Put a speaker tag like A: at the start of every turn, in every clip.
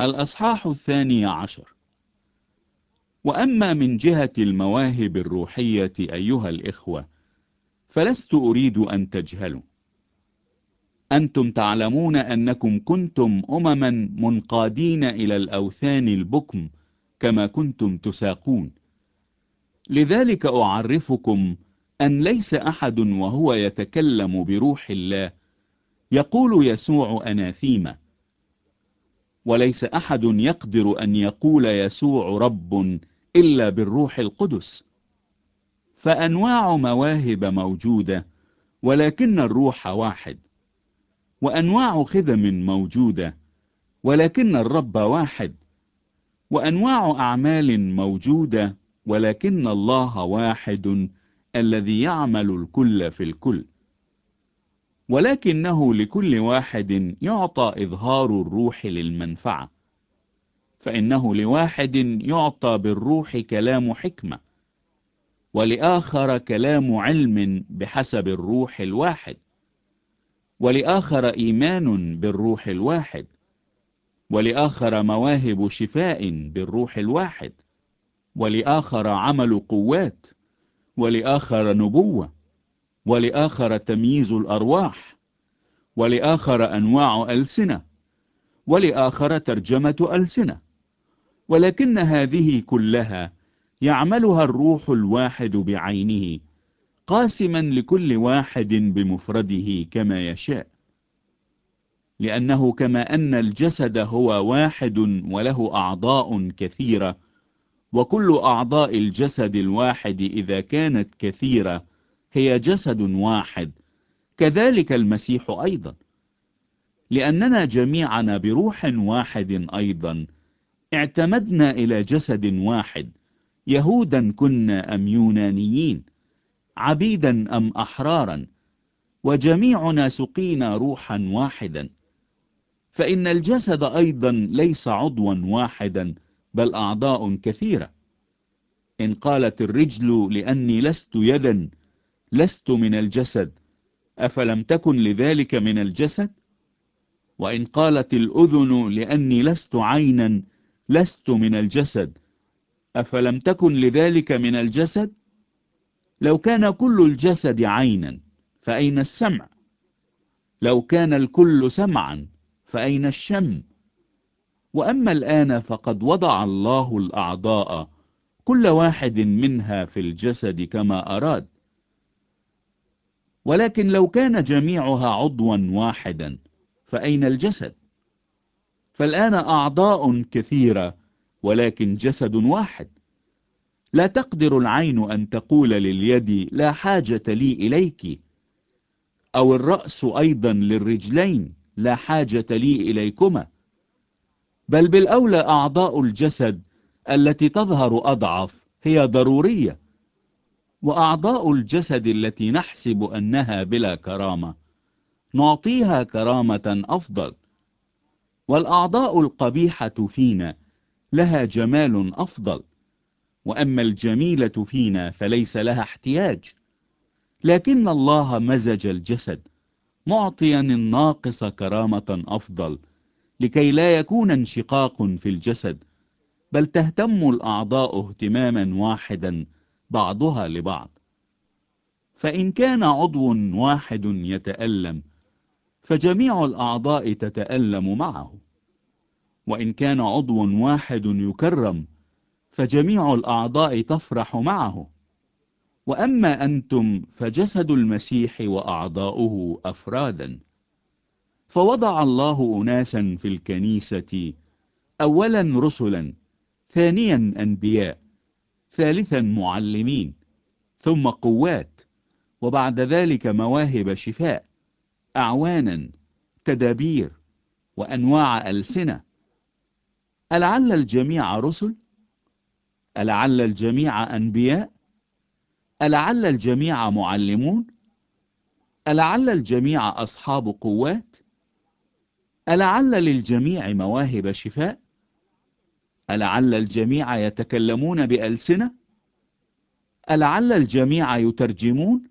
A: الأصحاح 12. وأما من جهة المواهب الروحية أيها الإخوة، فلست أريد أن تجهلوا. أنتم تعلمون أنكم كنتم أمما منقادين إلى الأوثان البكم كما كنتم تساقون. لذلك أعرفكم أن ليس أحد وهو يتكلم بروح الله يقول يسوع أناثيما، وليس أحد يقدر أن يقول يسوع رب إلا بالروح القدس. فأنواع مواهب موجودة، ولكن الروح واحد. وأنواع خدم موجودة، ولكن الرب واحد. وأنواع أعمال موجودة، ولكن الله واحد الذي يعمل الكل في الكل. ولكنه لكل واحد يعطى إظهار الروح للمنفعة. فإنه لواحد يعطى بالروح كلام حكمة، ولآخر كلام علم بحسب الروح الواحد، ولآخر إيمان بالروح الواحد، ولآخر مواهب شفاء بالروح الواحد، ولآخر عمل قوات، ولآخر نبوة، ولآخر تمييز الأرواح، ولآخر أنواع ألسنة، ولآخر ترجمة ألسنة. ولكن هذه كلها يعملها الروح الواحد بعينه، قاسما لكل واحد بمفرده كما يشاء. لأنه كما أن الجسد هو واحد وله أعضاء كثيرة، وكل أعضاء الجسد الواحد إذا كانت كثيرة هي جسد واحد، كذلك المسيح أيضا. لأننا جميعنا بروح واحد أيضا اعتمدنا إلى جسد واحد، يهودا كنا أم يونانيين، عبيدا أم أحرارا، وجميعنا سقينا روحا واحدا. فإن الجسد أيضا ليس عضوا واحدا، بل أعضاء كثيرة. إن قالت الرجل لأني لست يدا لست من الجسد، أفلم تكن لذلك من الجسد؟ وإن قالت الأذن لأني لست عينا لست من الجسد، أفلم تكن لذلك من الجسد؟ لو كان كل الجسد عينا فأين السمع؟ لو كان الكل سمعا فأين الشم؟ وأما الآن فقد وضع الله الأعضاء كل واحد منها في الجسد كما أراد. ولكن لو كان جميعها عضوا واحدا فأين الجسد؟ فالآن أعضاء كثيرة ولكن جسد واحد. لا تقدر العين أن تقول لليد لا حاجة لي إليك، أو الرأس أيضا للرجلين لا حاجة لي إليكما. بل بالأولى أعضاء الجسد التي تظهر أضعف هي ضرورية، وأعضاء الجسد التي نحسب أنها بلا كرامة نعطيها كرامة أفضل. والأعضاء القبيحة فينا لها جمال أفضل، وأما الجميلة فينا فليس لها احتياج. لكن الله مزج الجسد، معطيا الناقص كرامة أفضل، لكي لا يكون انشقاق في الجسد، بل تهتم الأعضاء اهتماما واحدا بعضها لبعض. فإن كان عضو واحد يتألم، فجميع الأعضاء تتألم معه. وإن كان عضو واحد يكرم، فجميع الأعضاء تفرح معه. وأما أنتم فجسد المسيح وأعضاؤه أفرادا. فوضع الله أناسا في الكنيسة، أولا رسلا، ثانيا أنبياء، ثالثا معلمين، ثم قوات، وبعد ذلك مواهب شفاء، أعوانا، تدابير، وأنواع ألسنة. ألعل الجميع رسل؟ ألعل الجميع أنبياء؟ ألعل الجميع معلمون؟ ألعل الجميع أصحاب قوات؟ ألعل للجميع مواهب شفاء؟ ألعل الجميع يتكلمون بألسنة؟ ألعل الجميع يترجمون؟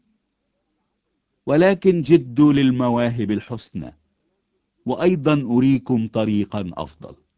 A: ولكن جدوا للمواهب الحسنى، وأيضا أريكم طريقا أفضل.